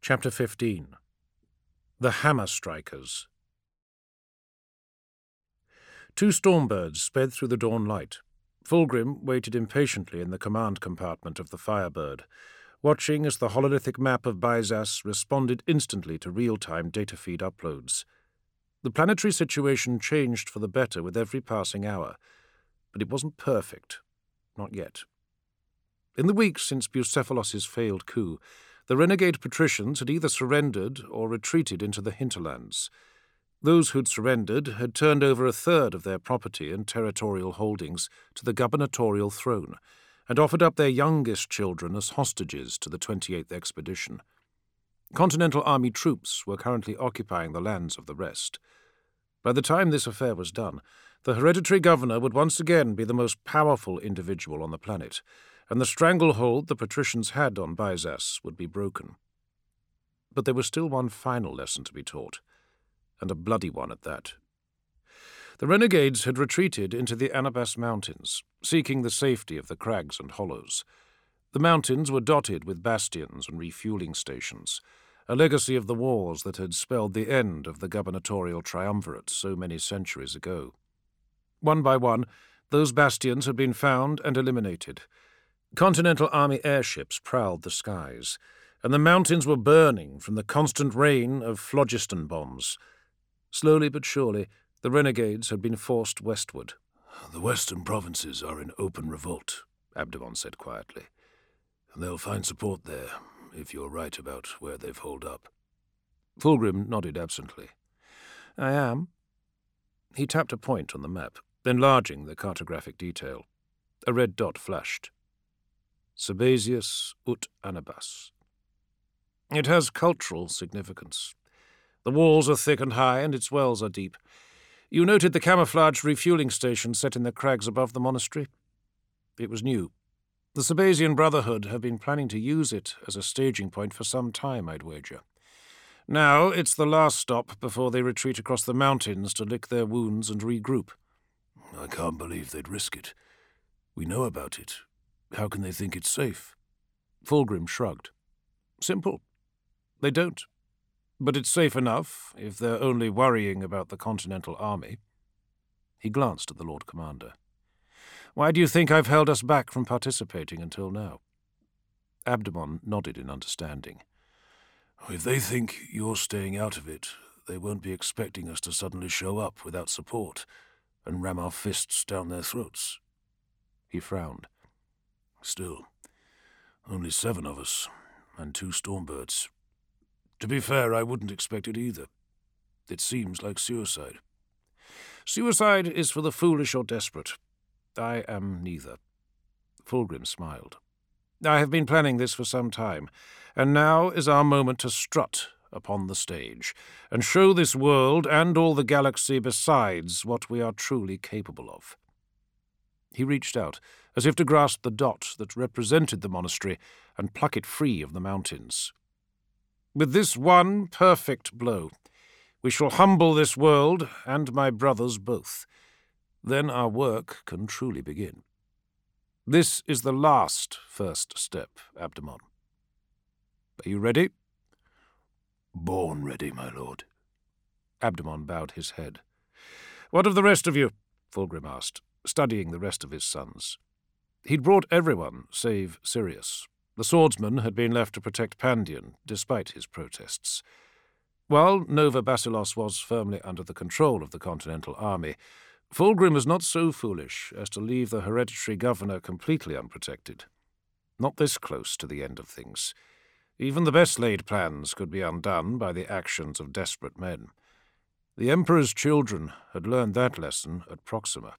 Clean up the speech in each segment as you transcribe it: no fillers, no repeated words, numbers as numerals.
Chapter 15. The Hammer Strikers. 2 Stormbirds sped through the dawn light. Fulgrim waited impatiently in the command compartment of the Firebird, watching as the hololithic map of Byzas responded instantly to real-time data feed uploads. The planetary situation changed for the better with every passing hour, but it wasn't perfect. Not yet. In the weeks since Bucephalos's failed coup, the renegade patricians had either surrendered or retreated into the hinterlands. Those who'd surrendered had turned over a third of their property and territorial holdings to the gubernatorial throne, and offered up their youngest children as hostages to the 28th Expedition. Continental Army troops were currently occupying the lands of the rest. By the time this affair was done, the hereditary governor would once again be the most powerful individual on the planet, and the stranglehold the patricians had on Byzas would be broken. But there was still one final lesson to be taught, and a bloody one at that. The renegades had retreated into the Anabas Mountains, seeking the safety of the crags and hollows. The mountains were dotted with bastions and refueling stations, a legacy of the wars that had spelled the end of the gubernatorial triumvirate so many centuries ago. One by one, those bastions had been found and eliminated. Continental Army airships prowled the skies, and the mountains were burning from the constant rain of phlogiston bombs. Slowly but surely, the renegades had been forced westward. "The western provinces are in open revolt," Abdemon said quietly. "And they'll find support there, if you're right about where they've holed up." Fulgrim nodded absently. "I am." He tapped a point on the map, enlarging the cartographic detail. A red dot flashed. Sabazius ut Anabas. It has cultural significance. The walls are thick and high, and its wells are deep. You noted the camouflaged refueling station set in the crags above the monastery? It was new. The Sabazian Brotherhood have been planning to use it as a staging point for some time, I'd wager. Now it's the last stop before they retreat across the mountains to lick their wounds and regroup. "I can't believe they'd risk it. We know about it. How can they think it's safe?" Fulgrim shrugged. Simple. They don't. But it's safe enough if they're only worrying about the Continental Army. He glanced at the Lord Commander. Why do you think I've held us back from participating until now? Abdemon nodded in understanding. "If they think you're staying out of it, they won't be expecting us to suddenly show up without support and ram our fists down their throats." He frowned. "Still, only 7 of us, and 2 Stormbirds. To be fair, I wouldn't expect it either. It seems like suicide." "Suicide is for the foolish or desperate. I am neither." Fulgrim smiled. "I have been planning this for some time, and now is our moment to strut upon the stage, and show this world and all the galaxy besides what we are truly capable of." He reached out, as if to grasp the dot that represented the monastery and pluck it free of the mountains. "With this one perfect blow, we shall humble this world and my brothers both. Then our work can truly begin. This is the last first step, Abdemon. Are you ready?" "Born ready, my lord." Abdemon bowed his head. "What of the rest of you?" Fulgrim asked, studying the rest of his sons. He'd brought everyone save Sirius. The swordsman had been left to protect Pandion, despite his protests. While Nova Basilos was firmly under the control of the Continental Army, Fulgrim was not so foolish as to leave the hereditary governor completely unprotected. Not this close to the end of things. Even the best-laid plans could be undone by the actions of desperate men. The Emperor's children had learned that lesson at Proxima.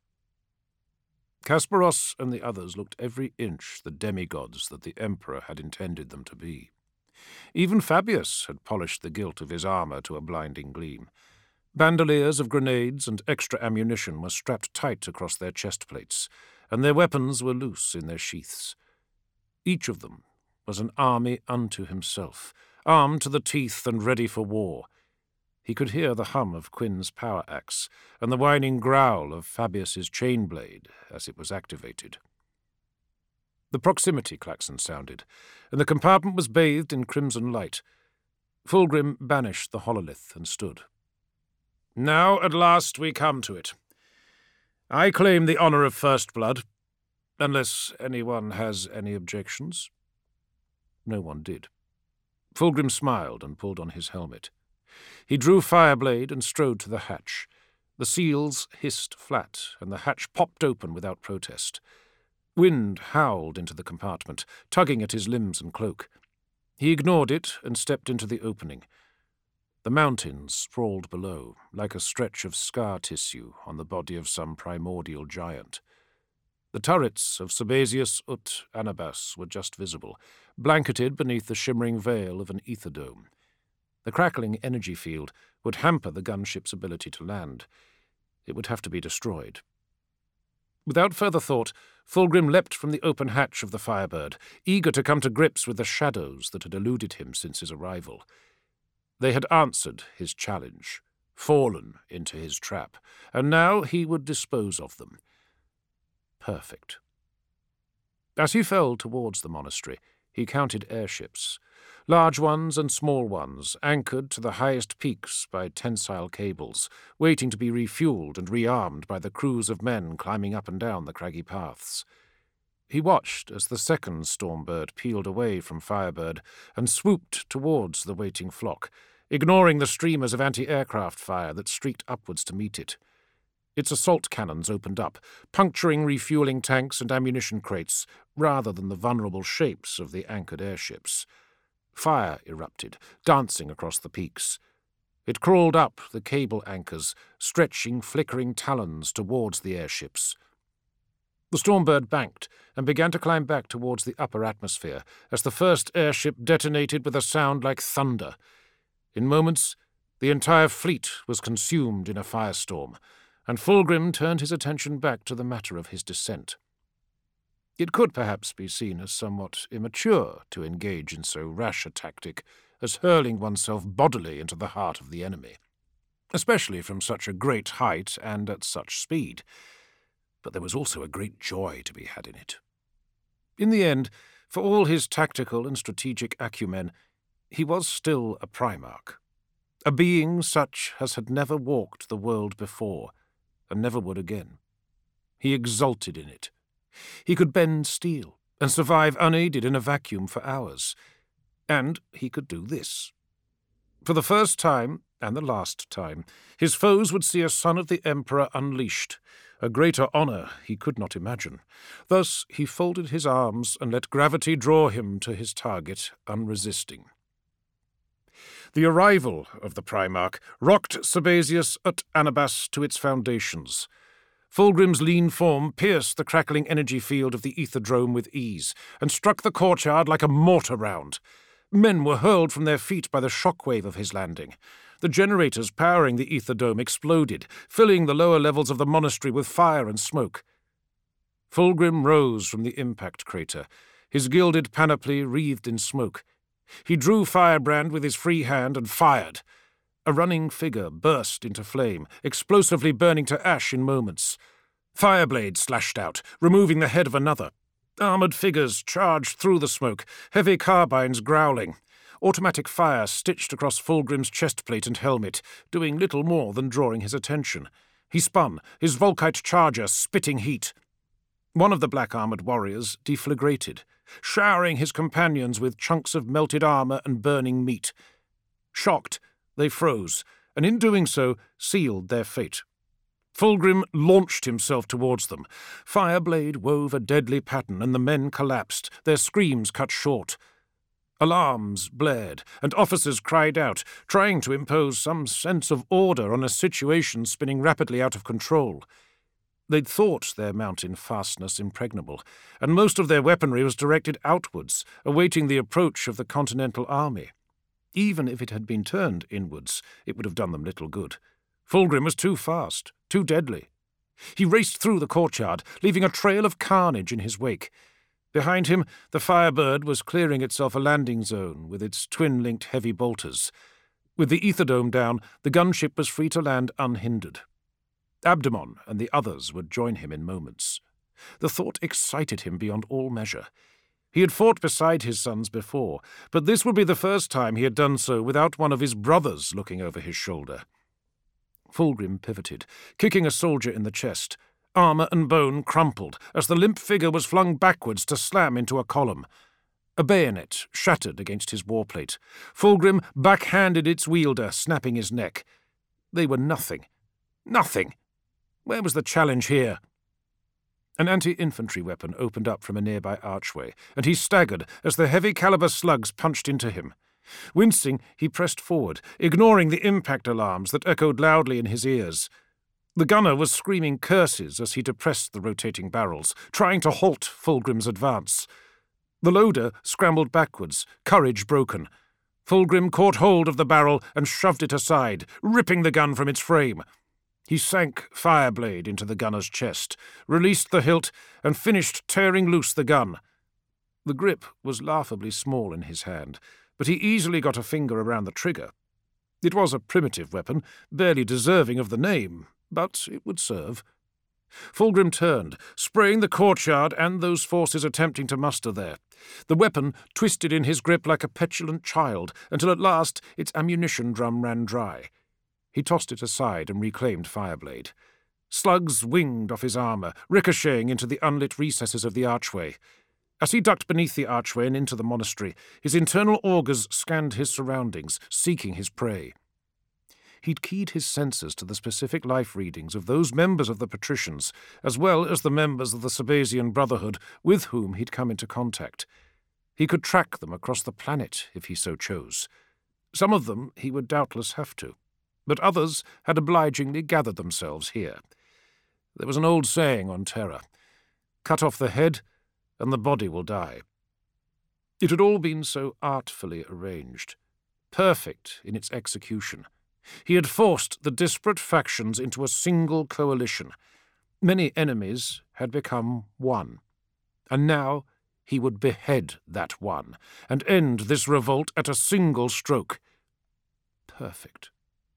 Kasparos and the others looked every inch the demigods that the Emperor had intended them to be. Even Fabius had polished the gilt of his armor to a blinding gleam. Bandoliers of grenades and extra ammunition were strapped tight across their chest plates, and their weapons were loose in their sheaths. Each of them was an army unto himself, armed to the teeth and ready for war. He could hear the hum of Quinn's power axe and the whining growl of Fabius's chain blade as it was activated. The proximity klaxon sounded, and the compartment was bathed in crimson light. Fulgrim banished the hololith and stood. "Now, at last, we come to it. I claim the honour of first blood, unless anyone has any objections." No one did. Fulgrim smiled and pulled on his helmet. He drew Fireblade and strode to the hatch. The seals hissed flat, and the hatch popped open without protest. Wind howled into the compartment, tugging at his limbs and cloak. He ignored it and stepped into the opening. The mountains sprawled below, like a stretch of scar tissue on the body of some primordial giant. The turrets of Sabazius Ut Anubas were just visible, blanketed beneath the shimmering veil of an ether dome. The crackling energy field would hamper the gunship's ability to land. It would have to be destroyed. Without further thought, Fulgrim leapt from the open hatch of the Firebird, eager to come to grips with the shadows that had eluded him since his arrival. They had answered his challenge, fallen into his trap, and now he would dispose of them. Perfect. As he fell towards the monastery, he counted airships, large ones and small ones, anchored to the highest peaks by tensile cables, waiting to be refueled and rearmed by the crews of men climbing up and down the craggy paths. He watched as the second Stormbird peeled away from Firebird and swooped towards the waiting flock, ignoring the streamers of anti-aircraft fire that streaked upwards to meet it. Its assault cannons opened up, puncturing refueling tanks and ammunition crates, rather than the vulnerable shapes of the anchored airships. Fire erupted, dancing across the peaks. It crawled up the cable anchors, stretching flickering talons towards the airships. The Stormbird banked and began to climb back towards the upper atmosphere as the first airship detonated with a sound like thunder. In moments, the entire fleet was consumed in a firestorm, and Fulgrim turned his attention back to the matter of his descent. It could perhaps be seen as somewhat immature to engage in so rash a tactic as hurling oneself bodily into the heart of the enemy, especially from such a great height and at such speed. But there was also a great joy to be had in it. In the end, for all his tactical and strategic acumen, he was still a Primarch, a being such as had never walked the world before, and never would again. He exulted in it. He could bend steel and survive unaided in a vacuum for hours. And he could do this. For the first time, and the last time, his foes would see a son of the Emperor unleashed, a greater honour he could not imagine. Thus he folded his arms and let gravity draw him to his target, unresisting. The arrival of the Primarch rocked Sabazius Ut Anubas to its foundations. Fulgrim's lean form pierced the crackling energy field of the Etherdrome with ease, and struck the courtyard like a mortar round. Men were hurled from their feet by the shockwave of his landing. The generators powering the Etherdome exploded, filling the lower levels of the monastery with fire and smoke. Fulgrim rose from the impact crater, his gilded panoply wreathed in smoke. He drew Firebrand with his free hand and fired. A running figure burst into flame, explosively burning to ash in moments. Fireblade slashed out, removing the head of another. Armoured figures charged through the smoke, heavy carbines growling. Automatic fire stitched across Fulgrim's chestplate and helmet, doing little more than drawing his attention. He spun, his Volkite charger spitting heat. One of the black-armoured warriors deflagrated, showering his companions with chunks of melted armour and burning meat. Shocked, they froze, and in doing so sealed their fate. Fulgrim launched himself towards them. Fireblade wove a deadly pattern, and the men collapsed, their screams cut short. Alarms blared, and officers cried out, trying to impose some sense of order on a situation spinning rapidly out of control. They'd thought their mountain fastness impregnable, and most of their weaponry was directed outwards, awaiting the approach of the Continental Army. Even if it had been turned inwards, it would have done them little good. Fulgrim was too fast, too deadly. He raced through the courtyard, leaving a trail of carnage in his wake. Behind him, the Firebird was clearing itself a landing zone with its twin-linked heavy bolters. With the Etherdome down, the gunship was free to land unhindered. Abdemon and the others would join him in moments. The thought excited him beyond all measure. He had fought beside his sons before, but this would be the first time he had done so without one of his brothers looking over his shoulder. Fulgrim pivoted, kicking a soldier in the chest. Armour and bone crumpled as the limp figure was flung backwards to slam into a column. A bayonet shattered against his warplate. Fulgrim backhanded its wielder, snapping his neck. They were nothing. Nothing! Where was the challenge here? An anti-infantry weapon opened up from a nearby archway, and he staggered as the heavy-caliber slugs punched into him. Wincing, he pressed forward, ignoring the impact alarms that echoed loudly in his ears. The gunner was screaming curses as he depressed the rotating barrels, trying to halt Fulgrim's advance. The loader scrambled backwards, courage broken. Fulgrim caught hold of the barrel and shoved it aside, ripping the gun from its frame. He sank Fireblade into the gunner's chest, released the hilt, and finished tearing loose the gun. The grip was laughably small in his hand, but he easily got a finger around the trigger. It was a primitive weapon, barely deserving of the name, but it would serve. Fulgrim turned, spraying the courtyard and those forces attempting to muster there. The weapon twisted in his grip like a petulant child, until at last its ammunition drum ran dry. He tossed it aside and reclaimed Fireblade. Slugs winged off his armour, ricocheting into the unlit recesses of the archway. As he ducked beneath the archway and into the monastery, his internal augurs scanned his surroundings, seeking his prey. He'd keyed his senses to the specific life readings of those members of the patricians, as well as the members of the Sabasian Brotherhood with whom he'd come into contact. He could track them across the planet if he so chose. Some of them he would doubtless have to, but others had obligingly gathered themselves here. There was an old saying on Terra: cut off the head, and the body will die. It had all been so artfully arranged, perfect in its execution. He had forced the disparate factions into a single coalition. Many enemies had become one, and now he would behead that one, and end this revolt at a single stroke. Perfect.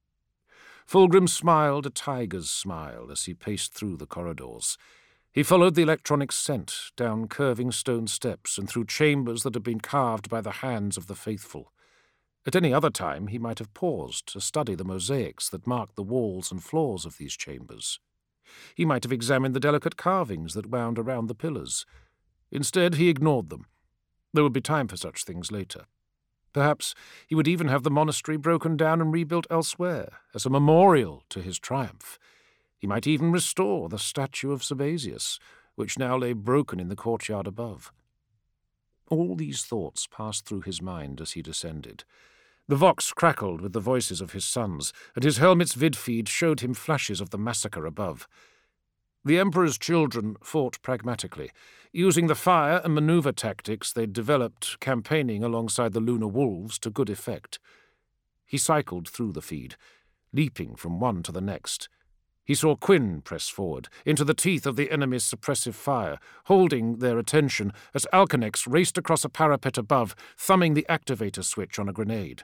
Fulgrim smiled a tiger's smile as he paced through the corridors. He followed the electronic scent down curving stone steps and through chambers that had been carved by the hands of the faithful. At any other time he might have paused to study the mosaics that marked the walls and floors of these chambers. He might have examined the delicate carvings that wound around the pillars. Instead, he ignored them. There would be time for such things later. Perhaps he would even have the monastery broken down and rebuilt elsewhere, as a memorial to his triumph. He might even restore the statue of Sabasius, which now lay broken in the courtyard above. All these thoughts passed through his mind as he descended. The Vox crackled with the voices of his sons, and his helmet's vid-feed showed him flashes of the massacre above. The Emperor's children fought pragmatically, using the fire and maneuver tactics they'd developed campaigning alongside the Lunar Wolves to good effect. He cycled through the feed, leaping from one to the next. He saw Quinn press forward, into the teeth of the enemy's suppressive fire, holding their attention as Alcanex raced across a parapet above, thumbing the activator switch on a grenade.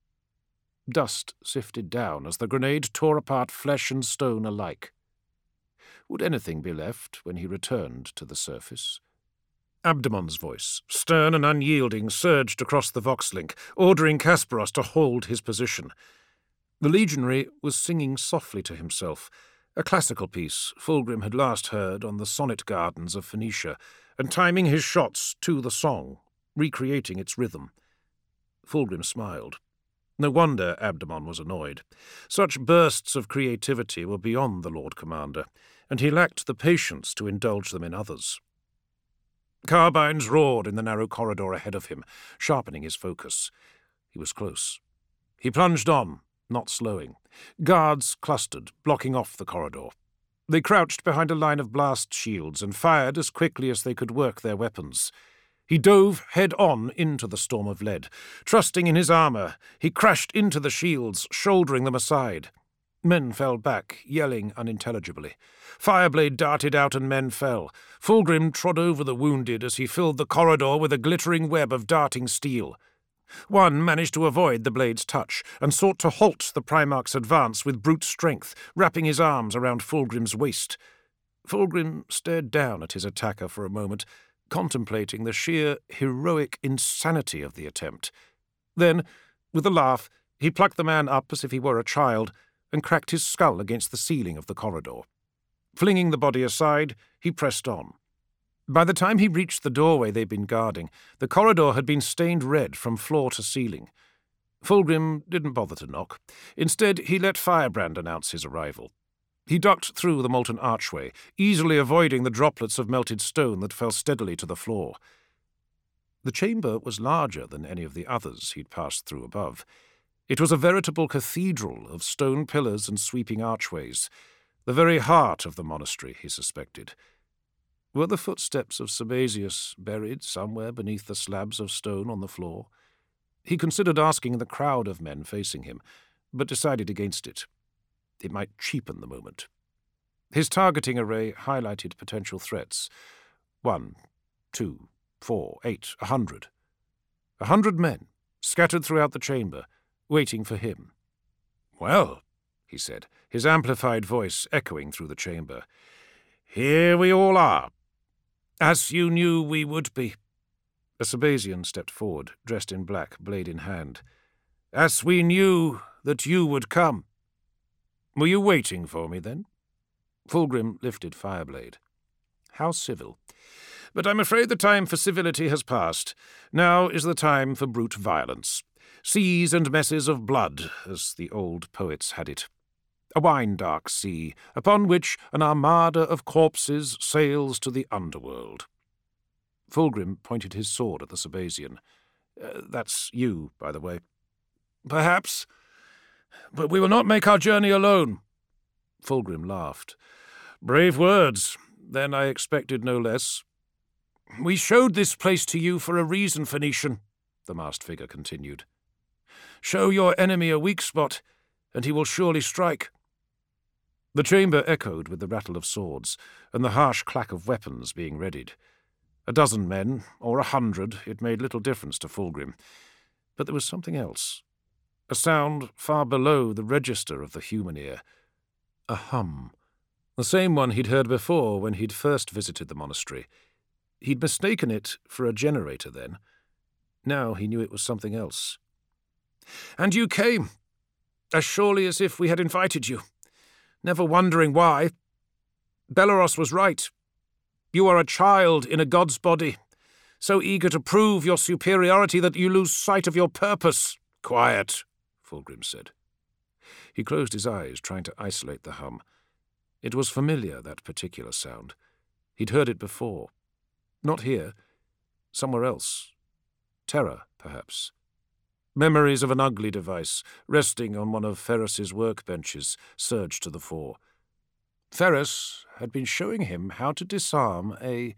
Dust sifted down as the grenade tore apart flesh and stone alike. Would anything be left when he returned to the surface? Abdamon's voice, stern and unyielding, surged across the Vox-link, ordering Kasparos to hold his position. The legionary was singing softly to himself, a classical piece Fulgrim had last heard on the sonnet gardens of Phoenicia, and timing his shots to the song, recreating its rhythm. Fulgrim smiled. No wonder Abdamon was annoyed. Such bursts of creativity were beyond the Lord Commander, and he lacked the patience to indulge them in others. Carbines roared in the narrow corridor ahead of him, sharpening his focus. He was close. He plunged on, not slowing. Guards clustered, blocking off the corridor. They crouched behind a line of blast shields and fired as quickly as they could work their weapons. He dove head-on into the storm of lead. Trusting in his armour, he crashed into the shields, shouldering them aside. Men fell back, yelling unintelligibly. Fireblade darted out and men fell. Fulgrim trod over the wounded as he filled the corridor with a glittering web of darting steel. One managed to avoid the blade's touch and sought to halt the Primarch's advance with brute strength, wrapping his arms around Fulgrim's waist. Fulgrim stared down at his attacker for a moment, contemplating the sheer heroic insanity of the attempt. Then, with a laugh, he plucked the man up as if he were a child and cracked his skull against the ceiling of the corridor. Flinging the body aside, he pressed on. By the time he reached the doorway they'd been guarding, the corridor had been stained red from floor to ceiling. Fulgrim didn't bother to knock. Instead, he let Firebrand announce his arrival. He ducked through the molten archway, easily avoiding the droplets of melted stone that fell steadily to the floor. The chamber was larger than any of the others he'd passed through above. It was a veritable cathedral of stone pillars and sweeping archways, the very heart of the monastery, he suspected. Were the footsteps of Sabasius buried somewhere beneath the slabs of stone on the floor? He considered asking the crowd of men facing him, but decided against it. It might cheapen the moment. His targeting array highlighted potential threats. 1, 2, 4, 8, 100. 100 men, scattered throughout the chamber, waiting for him. "Well," he said, his amplified voice echoing through the chamber, "here we all are, as you knew we would be." A Sabasian stepped forward, dressed in black, blade in hand. "As we knew that you would come. Were you waiting for me, then?" Fulgrim lifted Fireblade. "How civil. But I'm afraid the time for civility has passed. Now is the time for brute violence. Seas and messes of blood, as the old poets had it. A wine-dark sea, upon which an armada of corpses sails to the underworld." Fulgrim pointed his sword at the Sabasian. "That's you, by the way." "Perhaps. But we will not make our journey alone." Fulgrim laughed. "Brave words. Then I expected no less." "We showed this place to you for a reason, Phoenician," the masked figure continued. "Show your enemy a weak spot, and he will surely strike." The chamber echoed with the rattle of swords, and the harsh clack of weapons being readied. 12 men, or 100, it made little difference to Fulgrim. But there was something else. A sound far below the register of the human ear. A hum. The same one he'd heard before when he'd first visited the monastery. He'd mistaken it for a generator then. Now he knew it was something else. "And you came, as surely as if we had invited you, never wondering why. Belleros was right. You are a child in a god's body, so eager to prove your superiority that you lose sight of your purpose." "Quiet," Fulgrim said. He closed his eyes, trying to isolate the hum. It was familiar, that particular sound. He'd heard it before. Not here. Somewhere else. Terra, perhaps. Memories of an ugly device, resting on one of Ferris's workbenches, surged to the fore. Ferris had been showing him how to disarm a...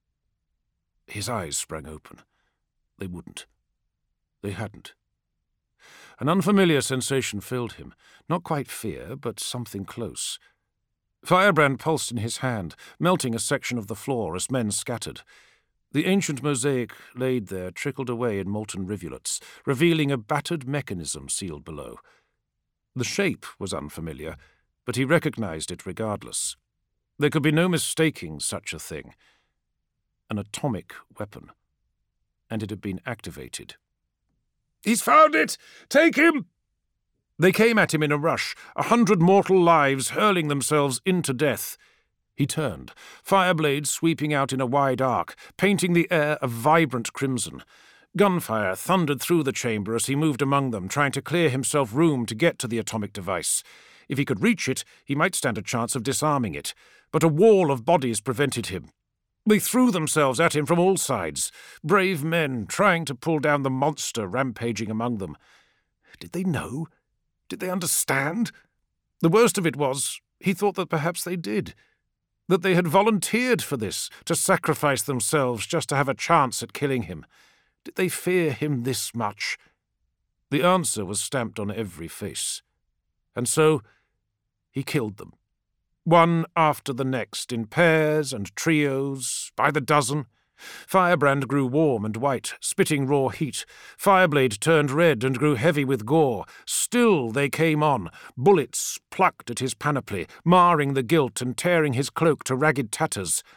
His eyes sprang open. They wouldn't. They hadn't. An unfamiliar sensation filled him, not quite fear, but something close. Firebrand pulsed in his hand, melting a section of the floor as men scattered. The ancient mosaic laid there trickled away in molten rivulets, revealing a battered mechanism sealed below. The shape was unfamiliar, but he recognized it regardless. There could be no mistaking such a thing. An atomic weapon. And it had been activated. "He's found it! Take him!" They came at him in a rush, 100 mortal lives hurling themselves into death. He turned, Fireblade sweeping out in a wide arc, painting the air a vibrant crimson. Gunfire thundered through the chamber as he moved among them, trying to clear himself room to get to the atomic device. If he could reach it, he might stand a chance of disarming it, but a wall of bodies prevented him. They threw themselves at him from all sides, brave men trying to pull down the monster rampaging among them. Did they know? Did they understand? The worst of it was, he thought that perhaps they did. That they had volunteered for this, to sacrifice themselves just to have a chance at killing him. Did they fear him this much? The answer was stamped on every face. And so, he killed them. One after the next, in pairs and trios, by the dozen. Firebrand grew warm and white, spitting raw heat. Fireblade turned red and grew heavy with gore. Still they came on, bullets plucked at his panoply, marring the gilt and tearing his cloak to ragged tatters.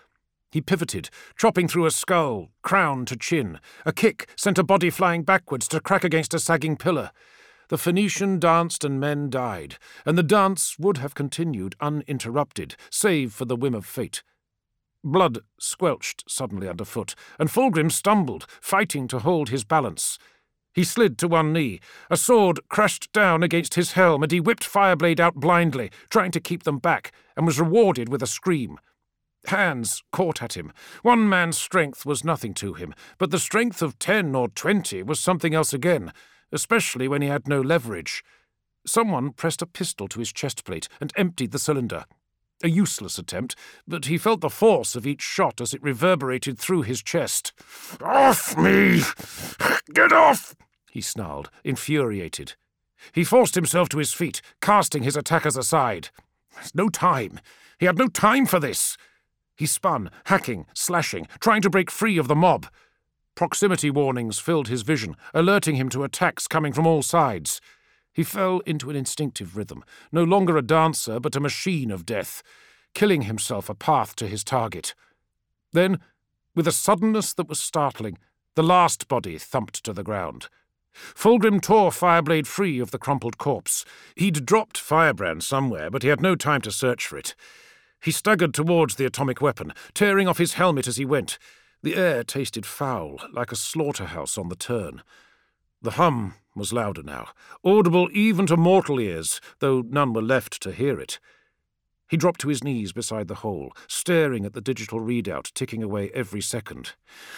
He pivoted, chopping through a skull, crown to chin. A kick sent a body flying backwards to crack against a sagging pillar. The Phoenician danced and men died, and the dance would have continued uninterrupted, save for the whim of fate. Blood squelched suddenly underfoot, and Fulgrim stumbled, fighting to hold his balance. He slid to one knee. A sword crashed down against his helm, and he whipped Fireblade out blindly, trying to keep them back, and was rewarded with a scream. Hands caught at him. One man's strength was nothing to him, but the strength of 10 or 20 was something else again, especially when he had no leverage. Someone pressed a pistol to his chest plate and emptied the cylinder. A useless attempt, but he felt the force of each shot as it reverberated through his chest. "Off me! Get off!" he snarled, infuriated. He forced himself to his feet, casting his attackers aside. There's no time. He had no time for this. He spun, hacking, slashing, trying to break free of the mob. Proximity warnings filled his vision, alerting him to attacks coming from all sides. He fell into an instinctive rhythm, no longer a dancer but a machine of death, killing himself a path to his target. Then, with a suddenness that was startling, the last body thumped to the ground. Fulgrim tore Fireblade free of the crumpled corpse. He'd dropped Firebrand somewhere, but he had no time to search for it. He staggered towards the atomic weapon, tearing off his helmet as he went. The air tasted foul, like a slaughterhouse on the turn. The hum was louder now, audible even to mortal ears, though none were left to hear it. He dropped to his knees beside the hole, staring at the digital readout ticking away every second.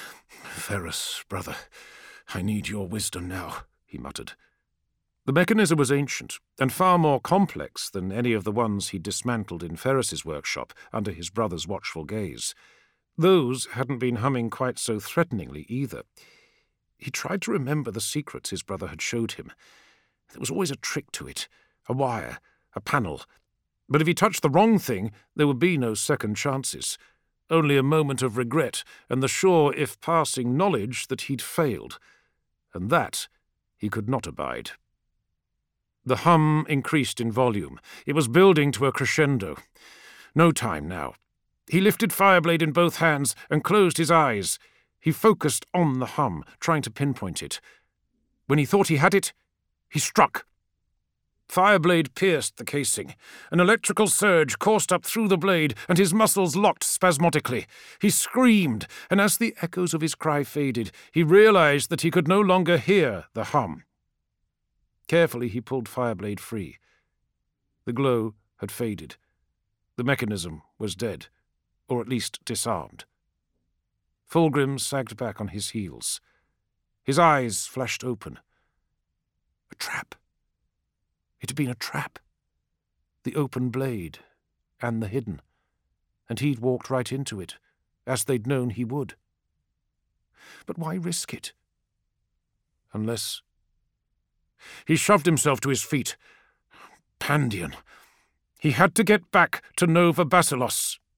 "Ferrus, brother, I need your wisdom now," he muttered. The mechanism was ancient, and far more complex than any of the ones he'd dismantled in Ferrus's workshop under his brother's watchful gaze. Those hadn't been humming quite so threateningly either. He tried to remember the secrets his brother had showed him. There was always a trick to it, a wire, a panel. But if he touched the wrong thing, there would be no second chances. Only a moment of regret and the sure, if passing, knowledge that he'd failed. And that he could not abide. The hum increased in volume. It was building to a crescendo. No time now. He lifted Fireblade in both hands and closed his eyes. He focused on the hum, trying to pinpoint it. When he thought he had it, he struck. Fireblade pierced the casing. An electrical surge coursed up through the blade, and his muscles locked spasmodically. He screamed, and as the echoes of his cry faded, he realized that he could no longer hear the hum. Carefully he pulled Fireblade free. The glow had faded. The mechanism was dead, or at least disarmed. Fulgrim sagged back on his heels. His eyes flashed open. A trap. It had been a trap. The open blade, and the hidden. And he'd walked right into it, as they'd known he would. But why risk it? Unless... He shoved himself to his feet. Pandion. He had to get back to Nova Basilos.